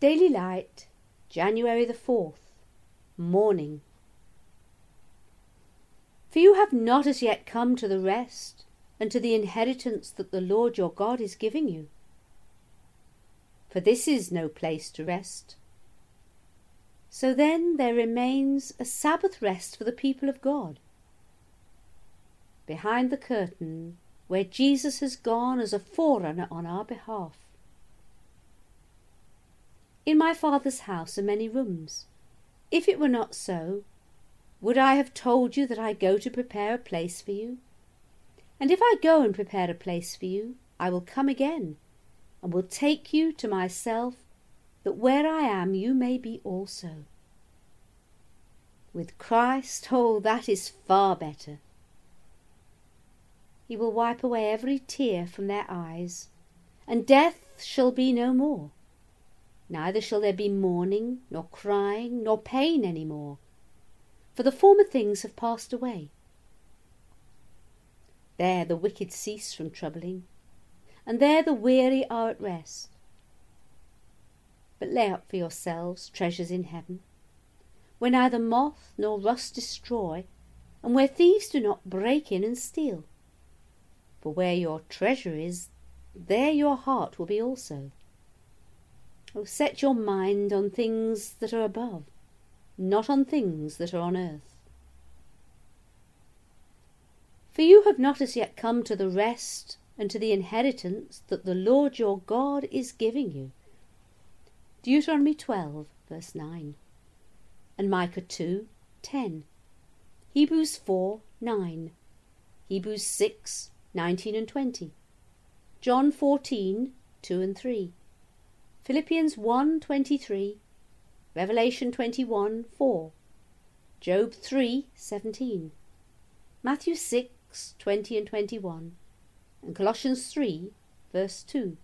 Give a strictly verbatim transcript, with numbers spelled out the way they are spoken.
Daily Light, January the fourth, Morning. For you have not as yet come to the rest and to the inheritance that the Lord your God is giving you. For this is no place to rest. So then there remains a Sabbath rest for the people of God. Behind the curtain, where Jesus has gone as a forerunner on our behalf. In my Father's house are many rooms. If it were not so, would I have told you that I go to prepare a place for you? And if I go and prepare a place for you, I will come again, and will take you to myself, that where I am you may be also. With Christ, oh, that is far better. He will wipe away every tear from their eyes, and death shall be no more. Neither shall there be mourning, nor crying, nor pain any more, for the former things have passed away. There the wicked cease from troubling, and there the weary are at rest. But lay up for yourselves treasures in heaven, where neither moth nor rust destroy, and where thieves do not break in and steal. For where your treasure is, there your heart will be also. Oh, set your mind on things that are above, not on things that are on earth. For you have not as yet come to the rest and to the inheritance that the Lord your God is giving you. Deuteronomy twelve, verse nine, and Micah two, ten, Hebrews four, nine, Hebrews six, nineteen and twenty, John fourteen, two and three, Philippians one, twenty-three, Revelation twenty-one, four, Job three, seventeen, Matthew six, twenty and twenty-one, and Colossians three, verse two.